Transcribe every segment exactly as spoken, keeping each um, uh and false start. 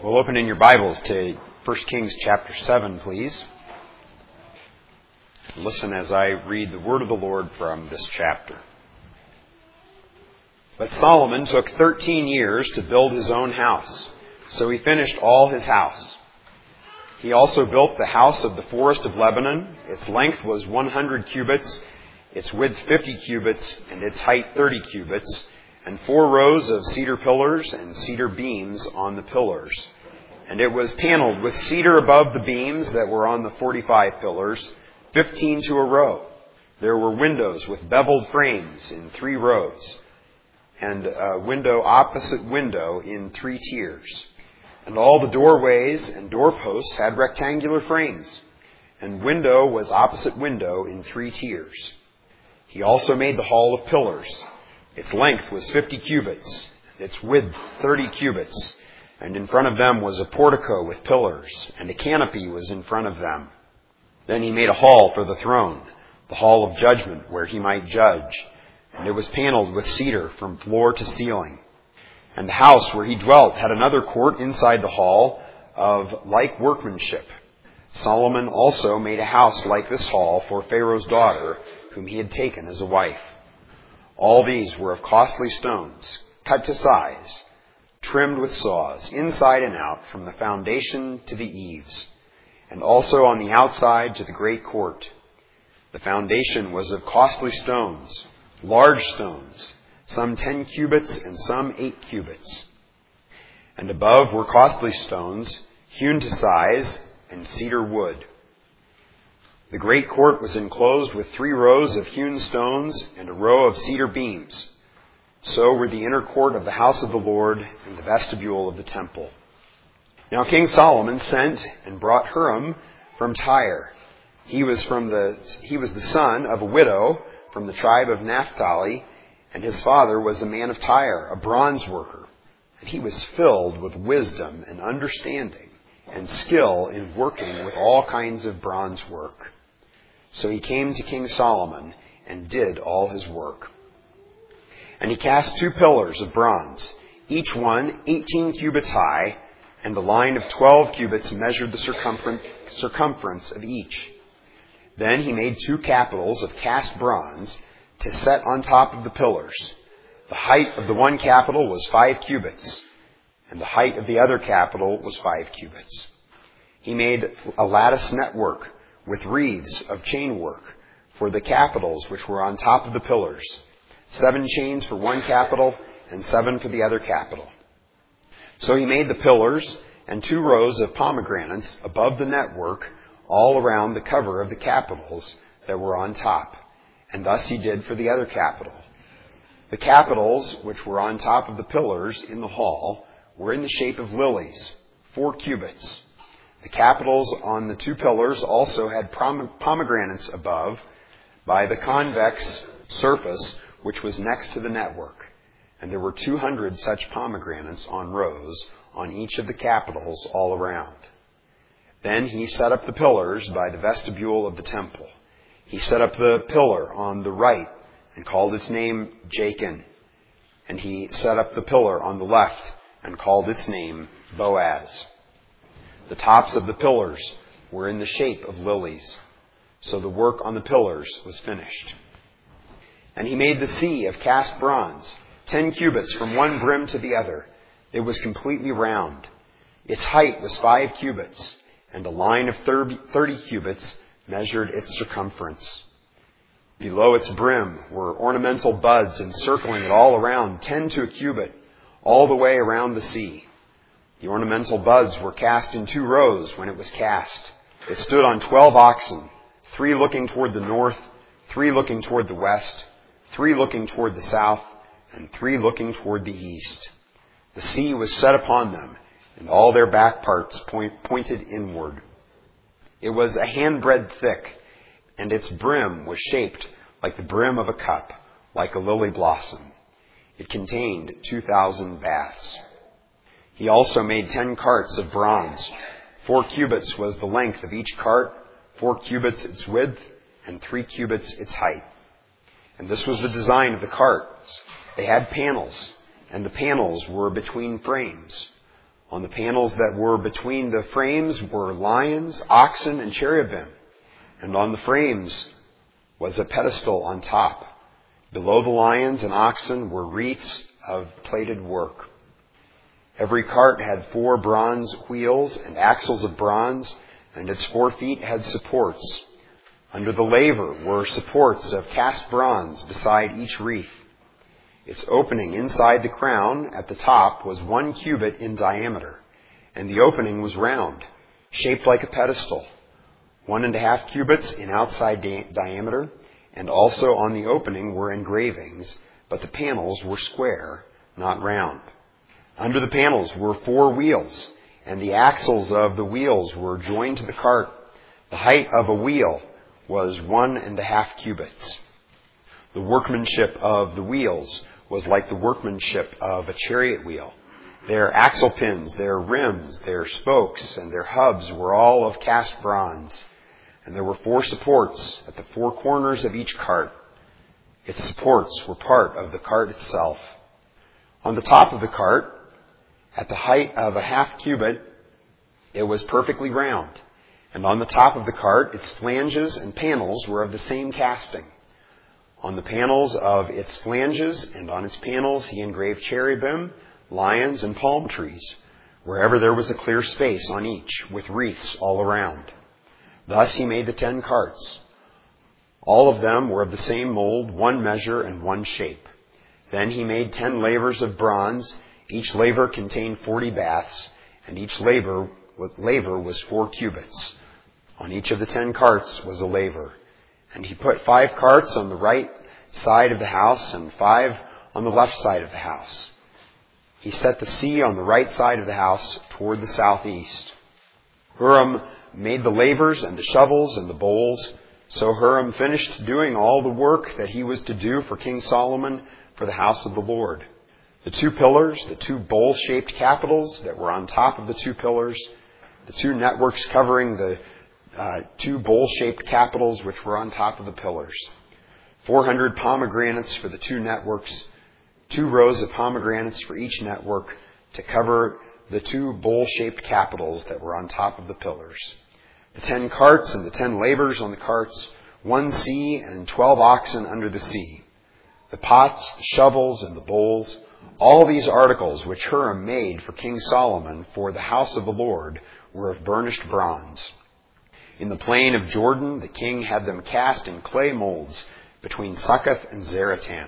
We'll open in your Bibles to First Kings chapter seven, please. Listen as I read the word of the Lord from this chapter. But Solomon took thirteen years to build his own house, so he finished all his house. He also built the house of the forest of Lebanon. Its length was one hundred cubits, its width fifty cubits, and its height thirty cubits, and four rows of cedar pillars and cedar beams on the pillars. And it was paneled with cedar above the beams that were on the forty-five pillars, fifteen to a row. There were windows with beveled frames in three rows, and a window opposite window in three tiers. And all the doorways and doorposts had rectangular frames, and window was opposite window in three tiers. He also made the hall of pillars. Its length was fifty cubits, its width thirty cubits, and in front of them was a portico with pillars, and a canopy was in front of them. Then he made a hall for the throne, the hall of judgment, where he might judge, and it was paneled with cedar from floor to ceiling. And the house where he dwelt had another court inside the hall of like workmanship. Solomon also made a house like this hall for Pharaoh's daughter, whom he had taken as a wife. All these were of costly stones, cut to size, trimmed with saws, inside and out, from the foundation to the eaves, and also on the outside to the great court. The foundation was of costly stones, large stones, some ten cubits and some eight cubits. And above were costly stones, hewn to size, and cedar wood. The great court was enclosed with three rows of hewn stones and a row of cedar beams. So were the inner court of the house of the Lord and the vestibule of the temple. Now King Solomon sent and brought Huram from Tyre. He was from the he was the son of a widow from the tribe of Naphtali, and his father was a man of Tyre, a bronze worker. And he was filled with wisdom and understanding and skill in working with all kinds of bronze work. So he came to King Solomon and did all his work. And he cast two pillars of bronze, each one eighteen cubits high, and a line of twelve cubits measured the circumference, circumference of each. Then he made two capitals of cast bronze to set on top of the pillars. The height of the one capital was five cubits, and the height of the other capital was five cubits. He made a lattice network with wreaths of chain work for the capitals which were on top of the pillars. Seven chains for one capital and seven for the other capital. So he made the pillars and two rows of pomegranates above the network all around the cover of the capitals that were on top. And thus he did for the other capital. The capitals which were on top of the pillars in the hall were in the shape of lilies, four cubits. The capitals on the two pillars also had pomegranates above by the convex surface which was next to the network. And there were two hundred such pomegranates on rows on each of the capitals all around. Then he set up the pillars by the vestibule of the temple. He set up the pillar on the right and called its name Jachin. And he set up the pillar on the left and called its name Boaz. The tops of the pillars were in the shape of lilies. So the work on the pillars was finished. And he made the sea of cast bronze, ten cubits from one brim to the other. It was completely round. Its height was five cubits, and a line of thirty cubits measured its circumference. Below its brim were ornamental buds encircling it all around, ten to a cubit, all the way around the sea. The ornamental buds were cast in two rows when it was cast. It stood on twelve oxen, three looking toward the north, three looking toward the west, three looking toward the south, and three looking toward the east. The sea was set upon them, and all their back parts point, pointed inward. It was a handbreadth thick, and its brim was shaped like the brim of a cup, like a lily blossom. It contained two thousand baths. He also made ten carts of bronze. Four cubits was the length of each cart, four cubits its width, and three cubits its height. And this was the design of the carts. They had panels, and the panels were between frames. On the panels that were between the frames were lions, oxen, and cherubim. And on the frames was a pedestal on top. Below the lions and oxen were wreaths of plated work. Every cart had four bronze wheels and axles of bronze, and its four feet had supports. Under the laver were supports of cast bronze beside each wreath. Its opening inside the crown at the top was one cubit in diameter, and the opening was round, shaped like a pedestal, one and a half cubits in outside di- diameter, and also on the opening were engravings, but the panels were square, not round. Under the panels were four wheels, and the axles of the wheels were joined to the cart. The height of a wheel was one and a half cubits. The workmanship of the wheels was like the workmanship of a chariot wheel. Their axle pins, their rims, their spokes, and their hubs were all of cast bronze. And there were four supports at the four corners of each cart. Its supports were part of the cart itself. On the top of the cart, at the height of a half cubit, it was perfectly round. And on the top of the cart, its flanges and panels were of the same casting. On the panels of its flanges and on its panels, he engraved cherubim, lions, and palm trees, wherever there was a clear space on each, with wreaths all around. Thus he made the ten carts. All of them were of the same mold, one measure, and one shape. Then he made ten lavers of bronze. Each laver contained forty baths, and each laver, laver was four cubits. On each of the ten carts was a laver. And he put five carts on the right side of the house and five on the left side of the house. He set the sea on the right side of the house toward the southeast. Huram made the lavers and the shovels and the bowls. So Huram finished doing all the work that he was to do for King Solomon for the house of the Lord. The two pillars, the two bowl-shaped capitals that were on top of the two pillars, the two networks covering the uh, two bowl-shaped capitals which were on top of the pillars. four hundred pomegranates for the two networks, two rows of pomegranates for each network to cover the two bowl-shaped capitals that were on top of the pillars. The ten carts and the ten lavers on the carts, one sea and twelve oxen under the sea. The pots, the shovels, and the bowls, all these articles which Huram made for King Solomon for the house of the Lord were of burnished bronze. In the plain of Jordan, the king had them cast in clay molds between Succoth and Zaratan.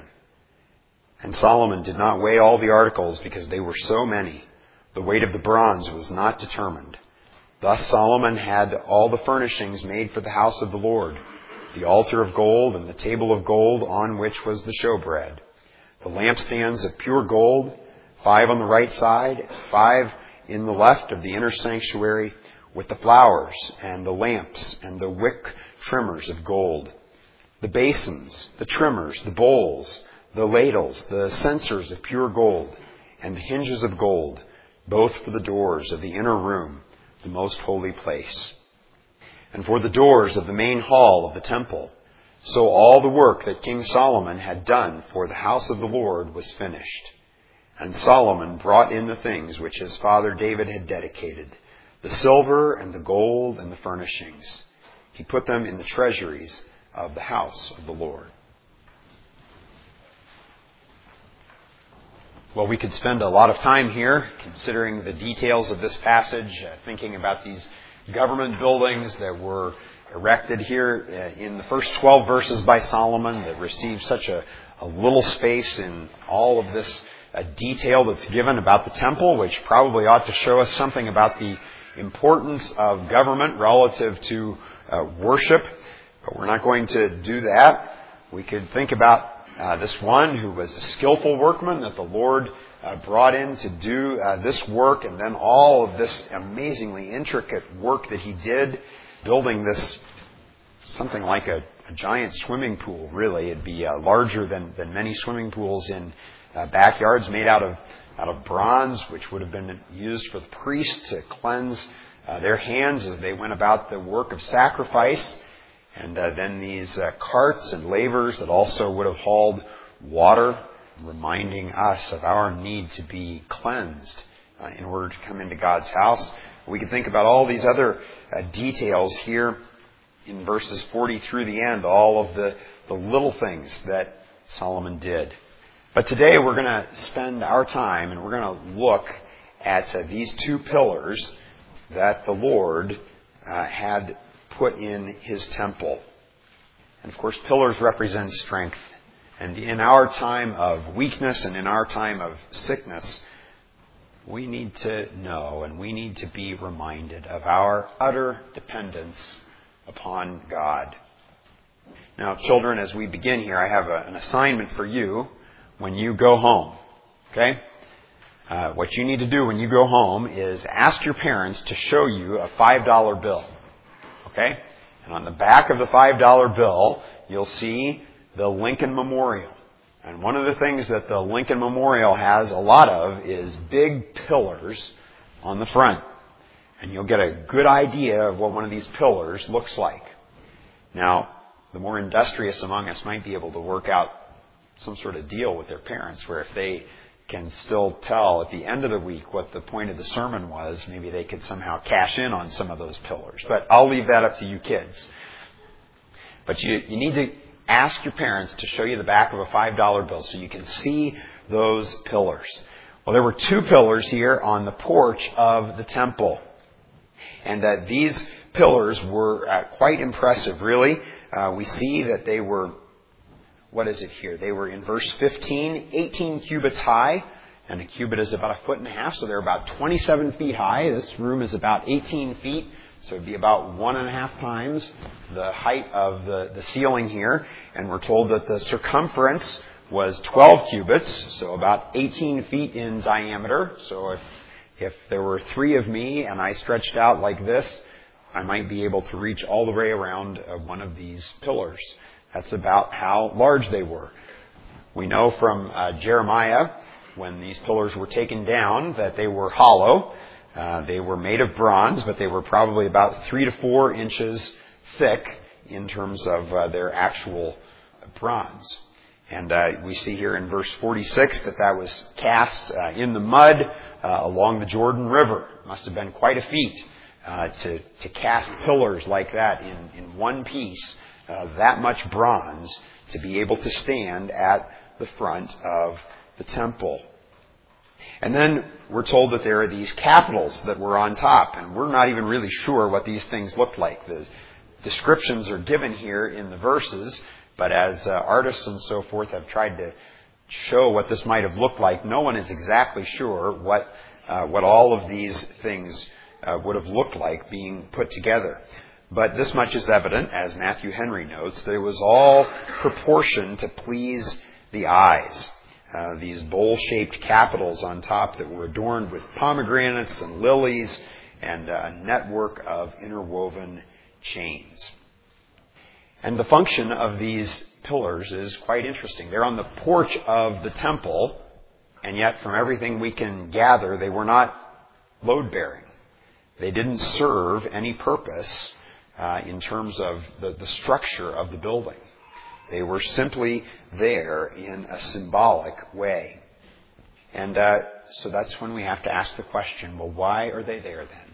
And Solomon did not weigh all the articles because they were so many. The weight of the bronze was not determined. Thus Solomon had all the furnishings made for the house of the Lord, the altar of gold and the table of gold on which was the showbread, the lampstands of pure gold, five on the right side, five in the left of the inner sanctuary, with the flowers and the lamps and the wick trimmers of gold, the basins, the trimmers, the bowls, the ladles, the censers of pure gold, and the hinges of gold, both for the doors of the inner room, the most holy place, and for the doors of the main hall of the temple. So all the work that King Solomon had done for the house of the Lord was finished. And Solomon brought in the things which his father David had dedicated, the silver and the gold and the furnishings. He put them in the treasuries of the house of the Lord. Well, we could spend a lot of time here considering the details of this passage, uh, thinking about these government buildings that were erected here uh, in the first twelve verses by Solomon that received such a, a little space in all of this uh, detail that's given about the temple, which probably ought to show us something about the importance of government relative to uh, worship. But we're not going to do that. We could think about uh, this one who was a skillful workman that the Lord uh, brought in to do uh, this work, and then all of this amazingly intricate work that he did, building this something like a, a giant swimming pool, really. It'd be uh, larger than, than many swimming pools in uh, backyards, made out of out of bronze, which would have been used for the priests to cleanse uh, their hands as they went about the work of sacrifice. And uh, then these uh, carts and lavers that also would have hauled water, reminding us of our need to be cleansed uh, in order to come into God's house. We can think about all these other uh, details here in verses forty through the end, all of the, the little things that Solomon did. But today we're going to spend our time and we're going to look at uh, these two pillars that the Lord uh, had put in His temple. And of course, pillars represent strength. And in our time of weakness and in our time of sickness, we need to know and we need to be reminded of our utter dependence upon God. Now, children, as we begin here, I have a, an assignment for you when you go home. Okay? Uh, what you need to do when you go home is ask your parents to show you a five dollar bill. Okay? And on the back of the five dollar bill, you'll see the Lincoln Memorial. And one of the things that the Lincoln Memorial has a lot of is big pillars on the front. And you'll get a good idea of what one of these pillars looks like. Now, the more industrious among us might be able to work out some sort of deal with their parents where if they can still tell at the end of the week what the point of the sermon was, maybe they could somehow cash in on some of those pillars. But I'll leave that up to you kids. But you, you need to ask your parents to show you the back of a five dollar bill so you can see those pillars. Well, there were two pillars here on the porch of the temple. And uh, these pillars were uh, quite impressive, really. Uh, we see that they were, what is it here? They were in verse fifteen, eighteen cubits high. And a cubit is about a foot and a half, so they're about twenty-seven feet high. This room is about eighteen feet, so it'd be about one and a half times the height of the, the ceiling here. And we're told that the circumference was twelve cubits, so about eighteen feet in diameter. So if, if there were three of me and I stretched out like this, I might be able to reach all the way around uh, one of these pillars. That's about how large they were. We know from uh, Jeremiah, when these pillars were taken down, that they were hollow. Uh, they were made of bronze, but they were probably about three to four inches thick in terms of uh, their actual bronze. And uh, we see here in verse forty-six that that was cast uh, in the mud uh, along the Jordan River. It must have been quite a feat uh, to, to cast pillars like that in, in one piece, uh, that much bronze, to be able to stand at the front of the temple. And then we're told that there are these capitals that were on top, and we're not even really sure what these things looked like. The descriptions are given here in the verses, but as uh, artists and so forth have tried to show what this might have looked like, no one is exactly sure what uh, what all of these things uh, would have looked like being put together. But this much is evident, as Matthew Henry notes, that it was all proportioned to please the eyes. Uh, these bowl-shaped capitals on top that were adorned with pomegranates and lilies and a network of interwoven chains. And the function of these pillars is quite interesting. They're on the porch of the temple, and yet from everything we can gather, they were not load-bearing. They didn't serve any purpose uh, in terms of the, the structure of the building. They were simply there in a symbolic way. And uh, so that's when we have to ask the question, well, why are they there then?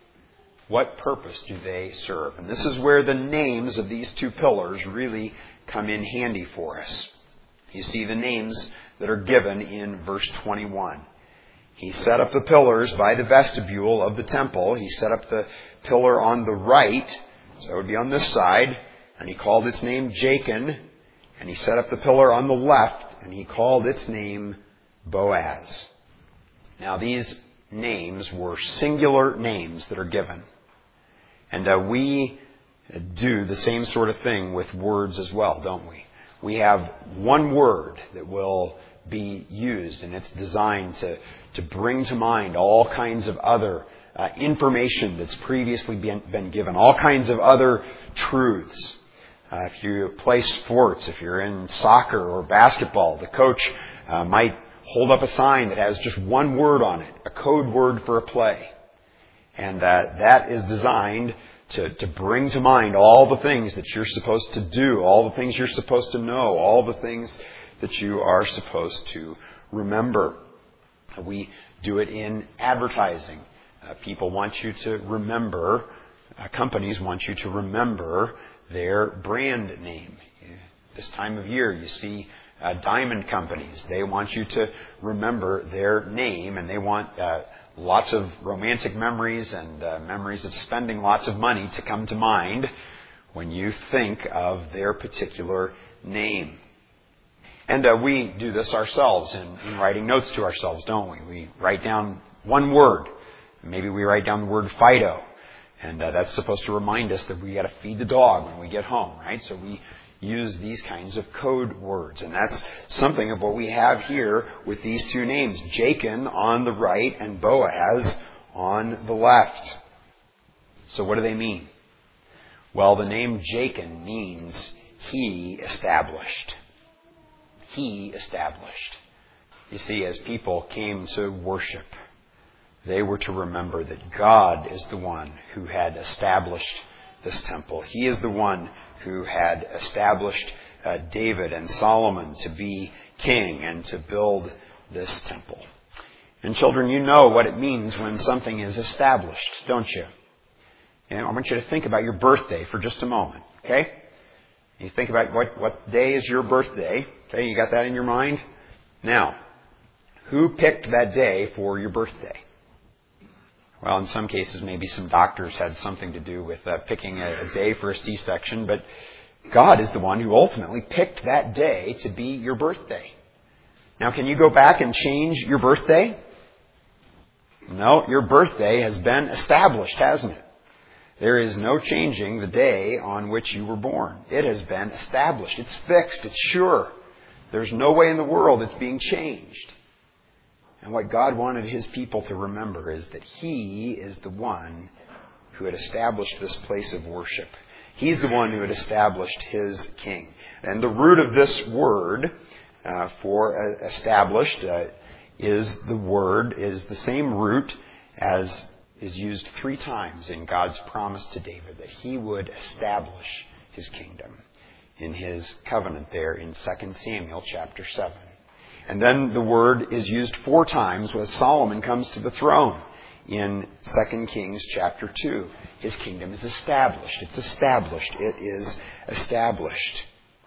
What purpose do they serve? And this is where the names of these two pillars really come in handy for us. You see the names that are given in verse twenty-one. He set up the pillars by the vestibule of the temple. He set up the pillar on the right, so it would be on this side, and he called its name Jachin. And he set up the pillar on the left, and he called its name Boaz. Now these names were singular names that are given. And uh, we do the same sort of thing with words as well, don't we? We have one word that will be used, and it's designed to, to bring to mind all kinds of other uh, information that's previously been, been given, all kinds of other truths. Uh, if you play sports, if you're in soccer or basketball, the coach uh, might hold up a sign that has just one word on it, a code word for a play. And uh, that is designed to, to bring to mind all the things that you're supposed to do, all the things you're supposed to know, all the things that you are supposed to remember. We do it in advertising. Uh, people want you to remember, uh, companies want you to remember their brand name. This time of year, you see uh, diamond companies. They want you to remember their name, and they want uh, lots of romantic memories and uh, memories of spending lots of money to come to mind when you think of their particular name. And uh, we do this ourselves in, in writing notes to ourselves, don't we? We write down one word. Maybe we write down the word Fido. And uh, that's supposed to remind us that we got to feed the dog when we get home, right? So we use these kinds of code words. And that's something of what we have here with these two names, Jachin on the right and Boaz on the left. So what do they mean? Well, the name Jachin means he established. He established. You see, as people came to worship, they were to remember that God is the one who had established this temple. He is the one who had established uh, David and Solomon to be king and to build this temple. And children, you know what it means when something is established, don't you? You know, I want you to think about your birthday for just a moment, okay? You think about what, what day is your birthday. Okay, you got that in your mind? Now, who picked that day for your birthday? Well, in some cases, maybe some doctors had something to do with uh, picking a, a day for a C-section, but God is the one who ultimately picked that day to be your birthday. Now, can you go back and change your birthday? No, your birthday has been established, hasn't it? There is no changing the day on which you were born. It has been established. It's fixed. It's sure. There's no way in the world it's being changed. And what God wanted His people to remember is that He is the one who had established this place of worship. He's the one who had established His king. And the root of this word uh, for uh, established uh, is the word, is the same root as is used three times in God's promise to David that He would establish His kingdom in His covenant there in Second Samuel chapter seven. And then the word is used four times when Solomon comes to the throne in Second Kings chapter two. His kingdom is established. It's established. It is established.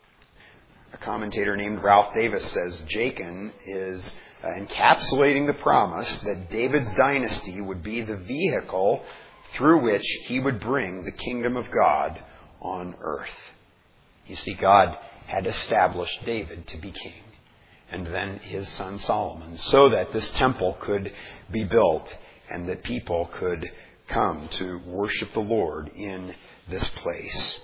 A commentator named Ralph Davis says Jachin is uh, encapsulating the promise that David's dynasty would be the vehicle through which he would bring the kingdom of God on earth. You see, God had established David to be king, and then his son Solomon, so that this temple could be built and that people could come to worship the Lord in this place.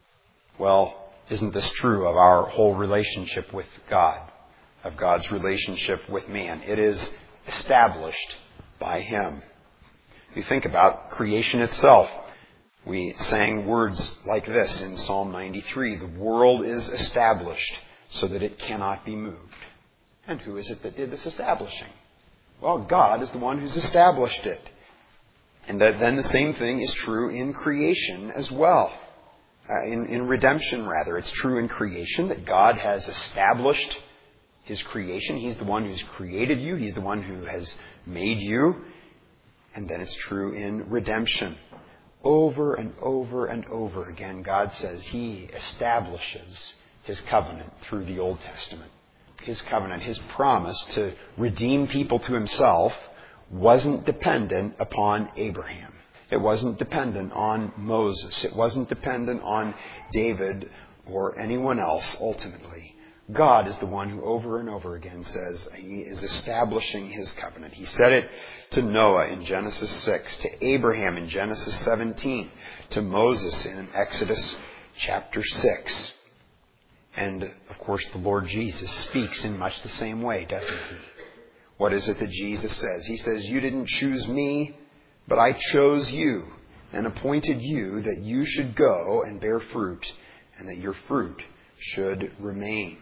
Well, isn't this true of our whole relationship with God, of God's relationship with man? It is established by Him. If you think about creation itself, we sang words like this in Psalm ninety-three. The world is established so that it cannot be moved. And who is it that did this establishing? Well, God is the one who's established it. And that then the same thing is true in creation as well. Uh, in, in redemption, rather. It's true in creation that God has established His creation. He's the one who's created you. He's the one who has made you. And then it's true in redemption. Over and over and over again, God says He establishes His covenant through the Old Testament. His covenant, His promise to redeem people to Himself wasn't dependent upon Abraham. It wasn't dependent on Moses. It wasn't dependent on David or anyone else ultimately. God is the one who over and over again says He is establishing His covenant. He said it to Noah in Genesis six, to Abraham in Genesis seventeen, to Moses in Exodus chapter six. And, of course, the Lord Jesus speaks in much the same way, doesn't He? What is it that Jesus says? He says, "You didn't choose me, but I chose you and appointed you that you should go and bear fruit, and that your fruit should remain."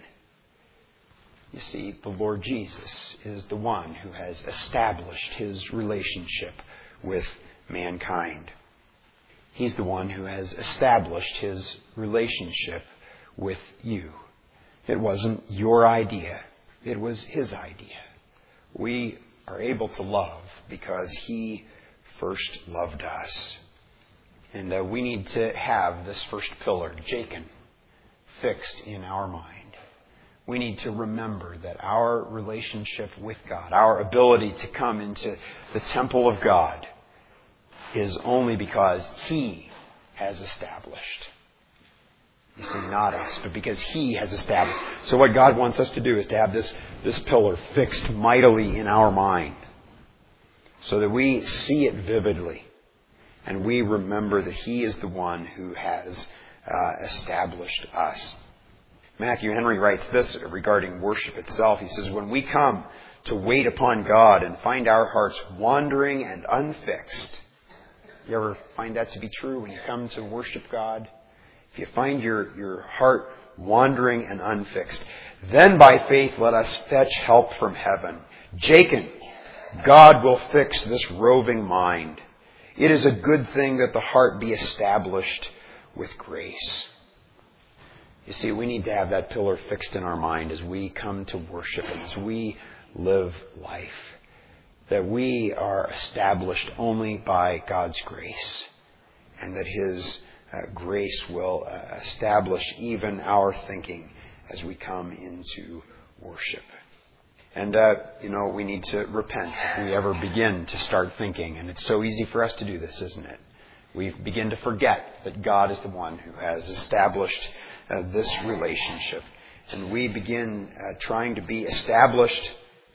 You see, the Lord Jesus is the one who has established His relationship with mankind. He's the one who has established His relationship with you. It wasn't your idea. It was His idea. We are able to love because He first loved us. And uh, we need to have this first pillar, Jachin, fixed in our mind. We need to remember that our relationship with God, our ability to come into the temple of God, is only because He has established. You see, not us, but because He has established. So what God wants us to do is to have this, this pillar fixed mightily in our mind, so that we see it vividly, and we remember that He is the one who has uh, established us. Matthew Henry writes this regarding worship itself. He says, when we come to wait upon God and find our hearts wandering and unfixed. You ever find that to be true when you come to worship God? If you find your, your heart wandering and unfixed, then by faith let us fetch help from heaven. Jachin, God will fix this roving mind. It is a good thing that the heart be established with grace. You see, we need to have that pillar fixed in our mind as we come to worship and as we live life. That we are established only by God's grace, and that His uh, grace will uh, establish even our thinking as we come into worship. And, uh, you know, we need to repent if we ever begin to start thinking. And it's so easy for us to do this, isn't it? We begin to forget that God is the one who has established uh, this relationship. And we begin uh, trying to be established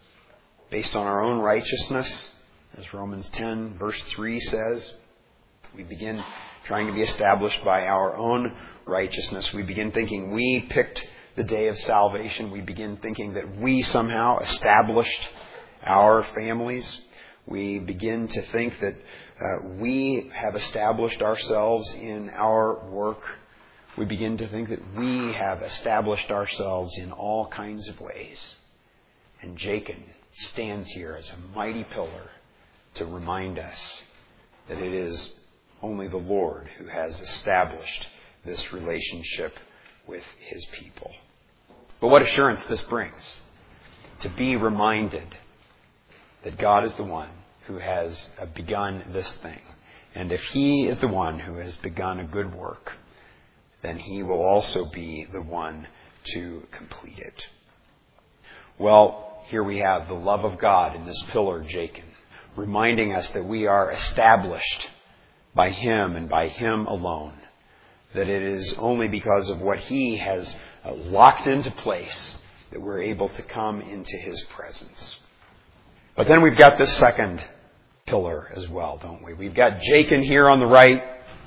based on our own righteousness, as Romans ten verse three says. We begin trying to be established by our own righteousness. We begin thinking we picked the day of salvation. We begin thinking that we somehow established our families. We begin to think that uh, we have established ourselves in our work. We begin to think that we have established ourselves in all kinds of ways. And Jachin stands here as a mighty pillar to remind us that it is only the Lord who has established this relationship with His people. But what assurance this brings, to be reminded that God is the one who has begun this thing. And if He is the one who has begun a good work, then He will also be the one to complete it. Well, here we have the love of God in this pillar, Jachin, reminding us that we are established by Him and by Him alone. That it is only because of what He has locked into place that we're able to come into His presence. But then we've got this second pillar as well, don't we? We've got Jachin here on the right,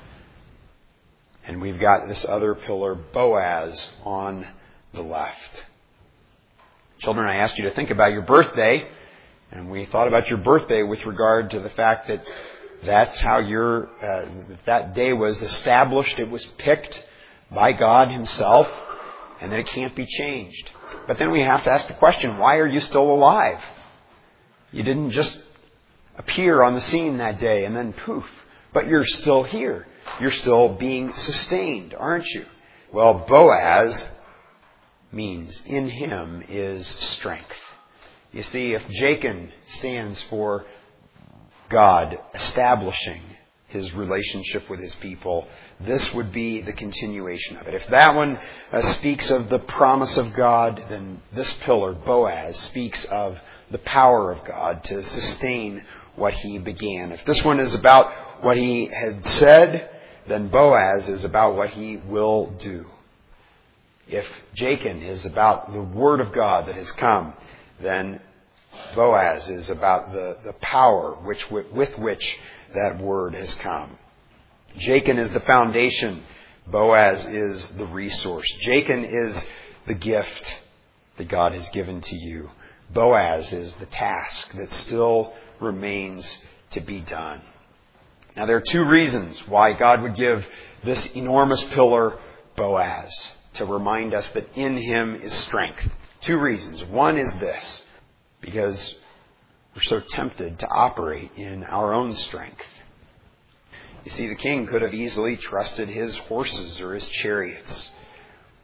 and we've got this other pillar, Boaz, on the left. Children, I asked you to think about your birthday, and we thought about your birthday with regard to the fact that that's how your uh, that day was established. It was picked by God Himself, and that it can't be changed. But then we have to ask the question, why are you still alive? You didn't just appear on the scene that day and then poof, but you're still here. You're still being sustained, aren't you? Well, Boaz means in him is strength. You see, if Jachin stands for God establishing His relationship with His people, this would be the continuation of it. If that one uh, speaks of the promise of God, then this pillar, Boaz, speaks of the power of God to sustain what He began. If this one is about what He had said, then Boaz is about what He will do. If Jachin is about the Word of God that has come, then Boaz is about the, the power which with which that Word has come. Jachin is the foundation. Boaz is the resource. Jachin is the gift that God has given to you. Boaz is the task that still remains to be done. Now there are two reasons why God would give this enormous pillar Boaz, to remind us that in him is strength. Two reasons. One is this, because we're so tempted to operate in our own strength. You see, the king could have easily trusted his horses or his chariots.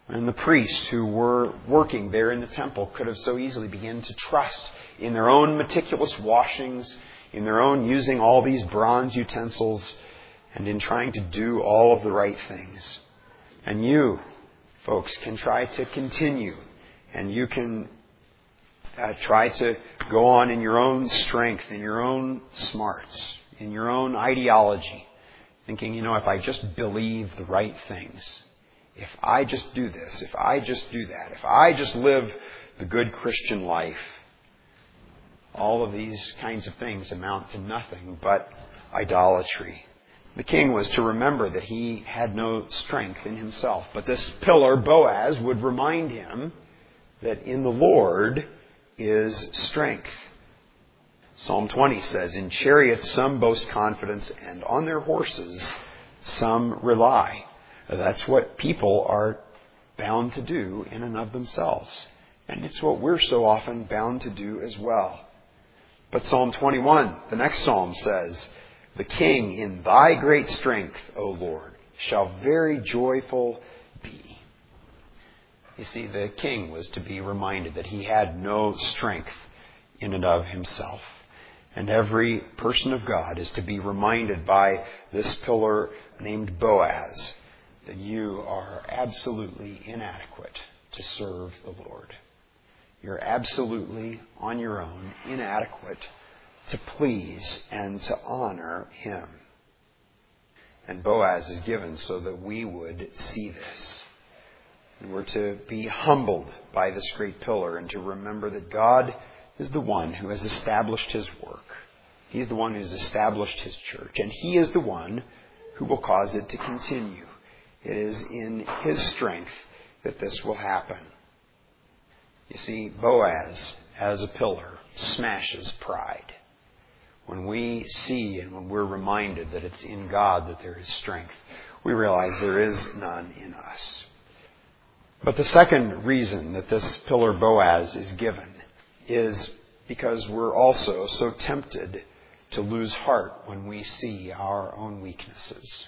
And the priests who were working there in the temple could have so easily begun to trust in their own meticulous washings, in their own using all these bronze utensils, and in trying to do all of the right things. And you, folks, can try to continue, and you can uh, try to go on in your own strength, in your own smarts, in your own ideology, thinking, you know, if I just believe the right things, if I just do this, if I just do that, if I just live the good Christian life, all of these kinds of things amount to nothing but idolatry. The king was to remember that he had no strength in himself. But this pillar, Boaz, would remind him that in the Lord is strength. Psalm twenty says, in chariots some boast confidence, and on their horses some rely. That's what people are bound to do in and of themselves. And it's what we're so often bound to do as well. But Psalm twenty-one, the next psalm says, the king in thy great strength, O Lord, shall very joyful be. You see, the king was to be reminded that he had no strength in and of himself. And every person of God is to be reminded by this pillar named Boaz that you are absolutely inadequate to serve the Lord. You're absolutely, on your own, inadequate to please and to honor Him. And Boaz is given so that we would see this. And we're to be humbled by this great pillar and to remember that God is the one who has established His work. He's the one who has established His church. And He is the one who will cause it to continue. It is in His strength that this will happen. You see, Boaz, as a pillar, smashes pride. When we see and when we're reminded that it's in God that there is strength, we realize there is none in us. But the second reason that this pillar Boaz is given is because we're also so tempted to lose heart when we see our own weaknesses.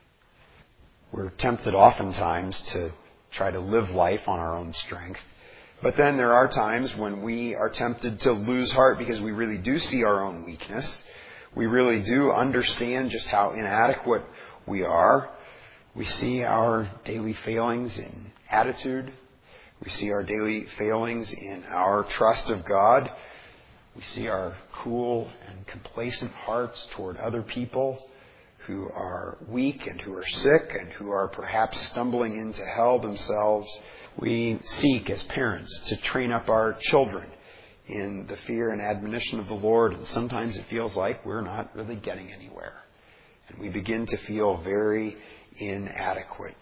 We're tempted oftentimes to try to live life on our own strength. But then there are times when we are tempted to lose heart because we really do see our own weakness. We really do understand just how inadequate we are. We see our daily failings in attitude. We see our daily failings in our trust of God. We see our cool and complacent hearts toward other people who are weak and who are sick and who are perhaps stumbling into hell themselves. We seek as parents to train up our children in the fear and admonition of the Lord, and sometimes it feels like we're not really getting anywhere. And we begin to feel very inadequate.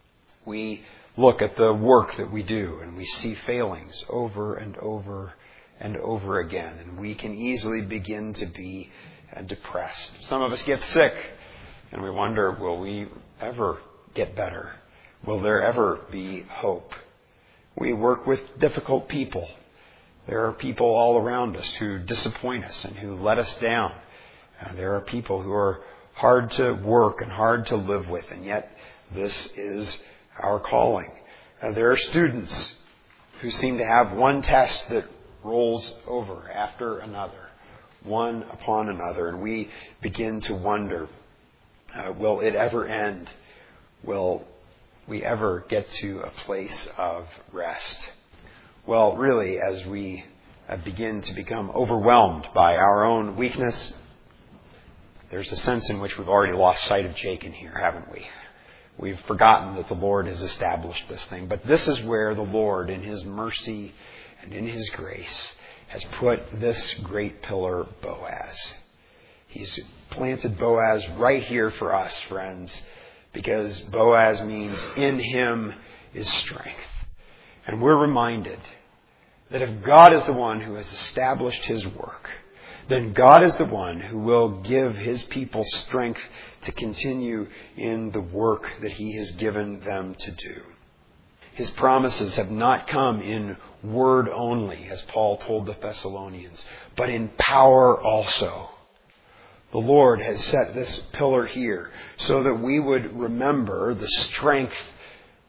We look at the work that we do and we see failings over and over and over again, and we can easily begin to be depressed. Some of us get sick and we wonder, will we ever get better? Will there ever be hope? We work with difficult people. There are people all around us who disappoint us and who let us down. Uh, there are people who are hard to work and hard to live with, and yet this is our calling. Uh, there are students who seem to have one test that rolls over after another, one upon another, and we begin to wonder, uh, will it ever end? Will we ever get to a place of rest? Well, really, as we uh, begin to become overwhelmed by our own weakness, there's a sense in which we've already lost sight of Jake in here, haven't we? We've forgotten that the Lord has established this thing. But this is where the Lord, in His mercy and in His grace, has put this great pillar, Boaz. He's planted Boaz right here for us, friends, because Boaz means in Him is strength. And we're reminded that if God is the one who has established His work, then God is the one who will give His people strength to continue in the work that He has given them to do. His promises have not come in word only, as Paul told the Thessalonians, but in power also. The Lord has set this pillar here so that we would remember the strength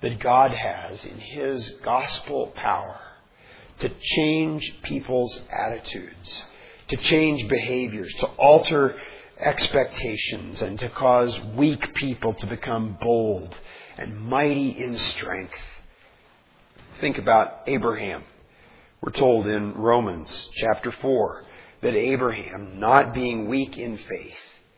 that God has in His gospel power to change people's attitudes, to change behaviors, to alter expectations, and to cause weak people to become bold and mighty in strength. Think about Abraham. We're told in Romans chapter four that Abraham, not being weak in faith,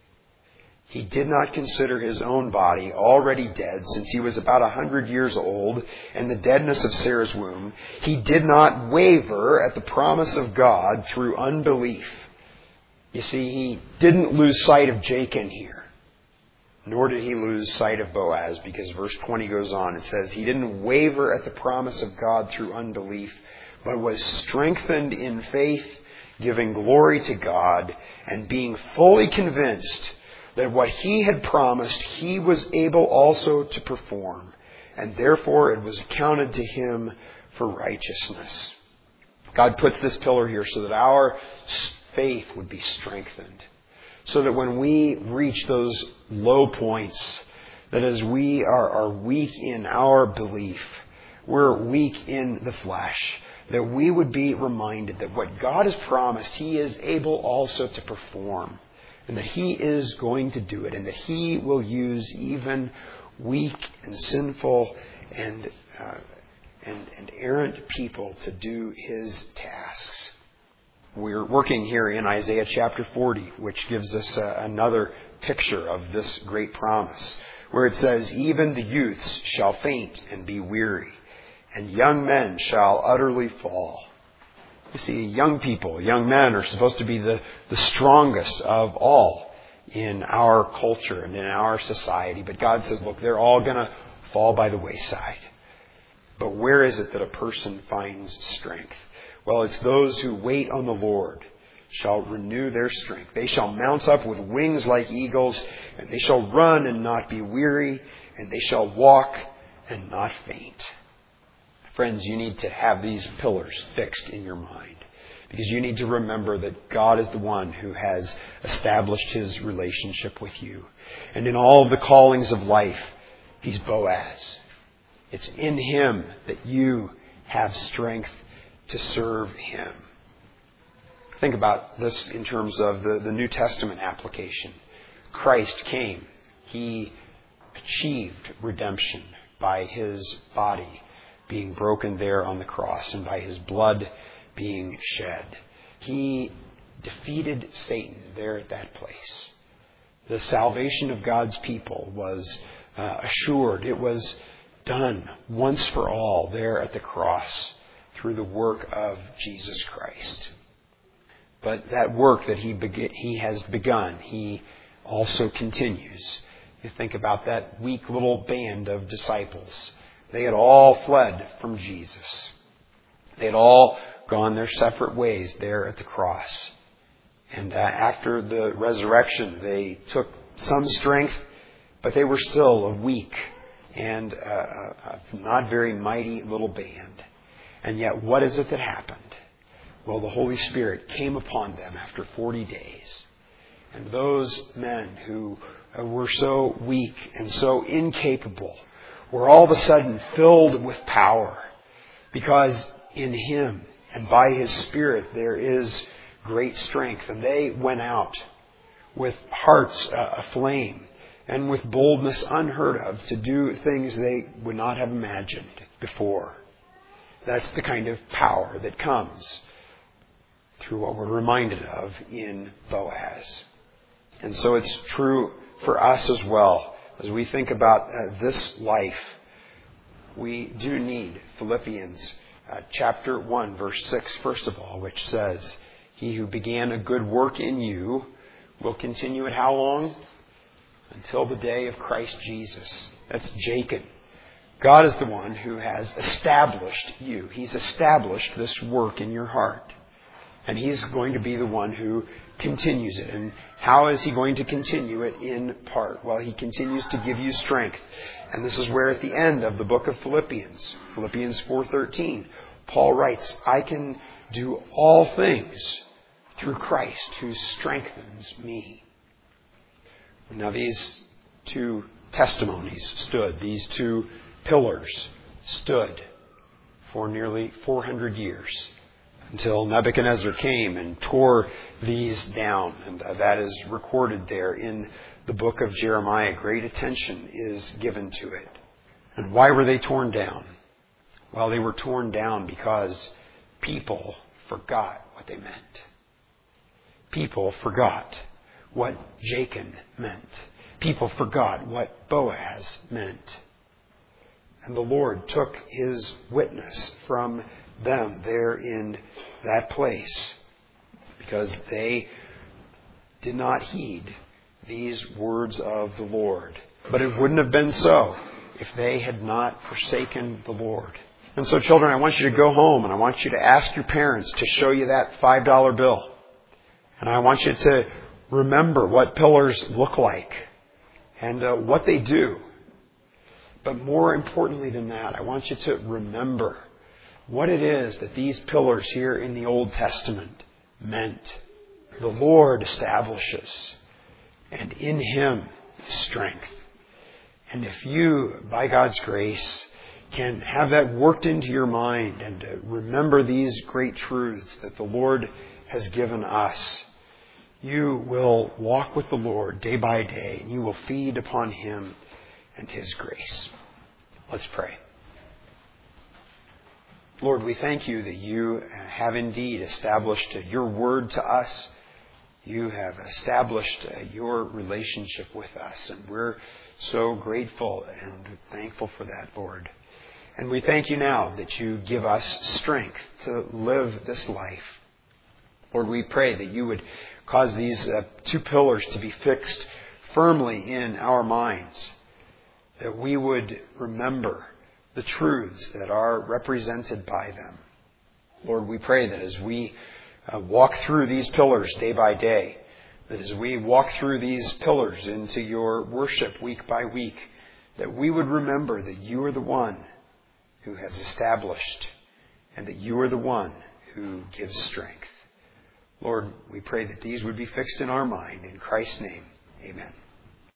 he did not consider his own body already dead since he was about a hundred years old and the deadness of Sarah's womb. He did not waver at the promise of God through unbelief. You see, he didn't lose sight of Jachin here, nor did he lose sight of Boaz, because verse twenty goes on. It says, he didn't waver at the promise of God through unbelief, but was strengthened in faith, giving glory to God, and being fully convinced that what he had promised he was able also to perform, and therefore it was accounted to him for righteousness. God puts this pillar here so that our faith would be strengthened, so that when we reach those low points, that as we are, are weak in our belief, we're weak in the flesh, that we would be reminded that what God has promised, He is able also to perform, and that He is going to do it, and that He will use even weak and sinful and, uh, and, and errant people to do His tasks. We're working here in Isaiah chapter forty, which gives us uh, another picture of this great promise, where it says, even the youths shall faint and be weary, and young men shall utterly fall. You see, young people, young men are supposed to be the, the strongest of all in our culture and in our society. But God says, look, they're all going to fall by the wayside. But where is it that a person finds strength? Well, it's those who wait on the Lord shall renew their strength. They shall mount up with wings like eagles, and they shall run and not be weary, and they shall walk and not faint. Friends, you need to have these pillars fixed in your mind, because you need to remember that God is the one who has established His relationship with you. And in all of the callings of life, He's Boaz. It's in Him that you have strength to serve Him. Think about this in terms of the, the New Testament application. Christ came. He achieved redemption by His body being broken there on the cross and by His blood being shed. He defeated Satan there at that place. The salvation of God's people was uh, assured. It was done once for all there at the cross through the work of Jesus Christ. But that work that he, be- he has begun, He also continues. You think about that weak little band of disciples. They had all fled from Jesus. They had all gone their separate ways there at the cross. And uh, after the resurrection, they took some strength, but they were still a weak and uh, uh, not very mighty little band. And yet, what is it that happened? Well, the Holy Spirit came upon them after forty days. And those men who uh, were so weak and so incapable were all of a sudden filled with power, because in Him and by His Spirit there is great strength. And they went out with hearts uh, aflame and with boldness unheard of to do things they would not have imagined before. That's the kind of power that comes through what we're reminded of in Boaz. And so it's true for us as well. As we think about uh, this life, we do need Philippians uh, chapter one, verse six, first of all, which says, He who began a good work in you will continue it how long? Until the day of Christ Jesus. That's Jachin. God is the one who has established you. He's established this work in your heart. And He's going to be the one who continues it. And how is He going to continue it? In part. Well, He continues to give you strength. And this is where at the end of the book of Philippians, Philippians four thirteen, Paul writes, I can do all things through Christ who strengthens me. Now these two testimonies stood, these two pillars stood for nearly four hundred years until Nebuchadnezzar came and tore these down. And uh, that is recorded there in the book of Jeremiah. Great attention is given to it. And why were they torn down? Well, they were torn down because people forgot what they meant. People forgot what Jachin meant. People forgot what Boaz meant. And the Lord took his witness from them there in that place because they did not heed these words of the Lord. But it wouldn't have been so if they had not forsaken the Lord. And so, children, I want you to go home and I want you to ask your parents to show you that five dollar bill. And I want you to remember what pillars look like and uh, what they do. But more importantly than that, I want you to remember what it is that these pillars here in the Old Testament meant. The Lord establishes, and in Him is strength. And if you, by God's grace, can have that worked into your mind and uh, remember these great truths that the Lord has given us, you will walk with the Lord day by day, and you will feed upon Him and His grace. Let's pray. Lord, we thank you that you have indeed established your word to us. You have established your relationship with us, and we're so grateful and thankful for that, Lord. And we thank you now that you give us strength to live this life. Lord, we pray that you would cause these uh, two pillars to be fixed firmly in our minds, that we would remember the truths that are represented by them. Lord, we pray that as we uh, walk through these pillars day by day, that as we walk through these pillars into your worship week by week, that we would remember that you are the one who has established and that you are the one who gives strength. Lord, we pray that these would be fixed in our mind. In Christ's name, amen.